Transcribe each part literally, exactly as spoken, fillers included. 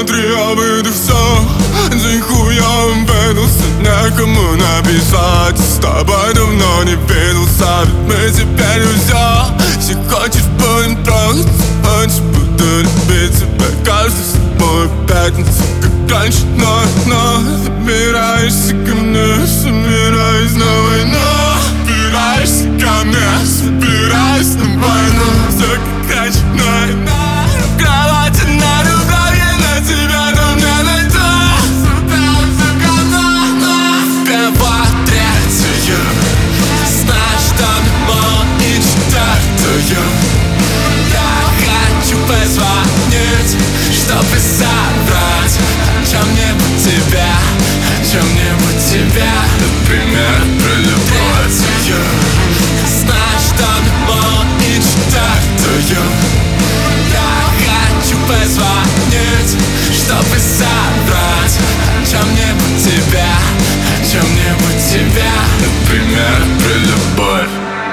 внутри обыдо все. День хуёвым выдался, некому написать. С тобой давно не виделся, ведь мы теперь друзья. Если хочешь, будем трогаться, хочешь, буду любить тебя каждую седьмую пятницу, как раньше. Но, но собираешься ко мне, собираюсь на войну. Собираешься ко мне, собираюсь на войну. Все как раньше, но в кровати на рубраве, на тебя там не найду. Собираюсь ко мне, пиво третью, знаешь, что не и четвертую. Я хочу позвонить, чтобы собрать чем-нибудь тебя, чем-нибудь тебя. Например, про любовь твою. Знаешь, что не и четвертую. Я хочу позвонить, чтобы собрать чем-нибудь тебя, чем-нибудь тебя. Например, про любовь.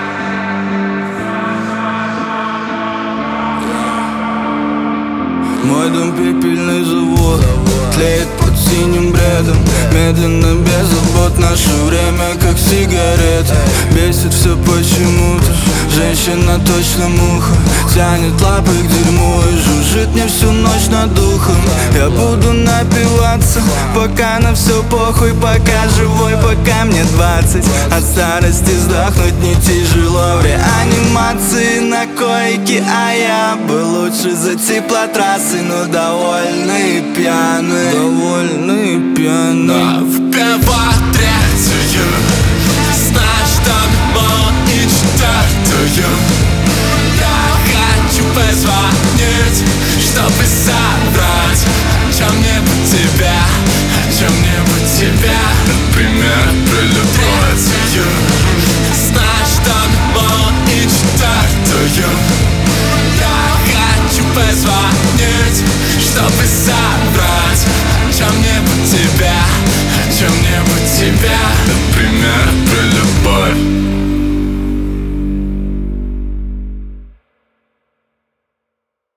Мой дом пепельный завод, тлеет под синим бредом. Медленно, без забот, наше время как сигарета. Бесит все почему-то, женщина точно муха. Тянет лапы к дерьму и жужжит мне всю ночь над духом. Я буду напиваться, пока на все похуй, пока живой, пока мне двадцать. От старости сдохнуть не тяжело, в реанимации на койке. А я бы лучше за теплотрассы, но довольный и пьяный, довольный и пьяный. А в пиво третью, знаешь, что не и четвертую. Я хочу позвонить, чтобы собрать чем-нибудь тебя, чем-нибудь тебя. Например, про любовь твою. Знаешь, что не и четвертую. Я хочу позвонить, чтобы собрать чем-нибудь тебя, чем-нибудь тебя.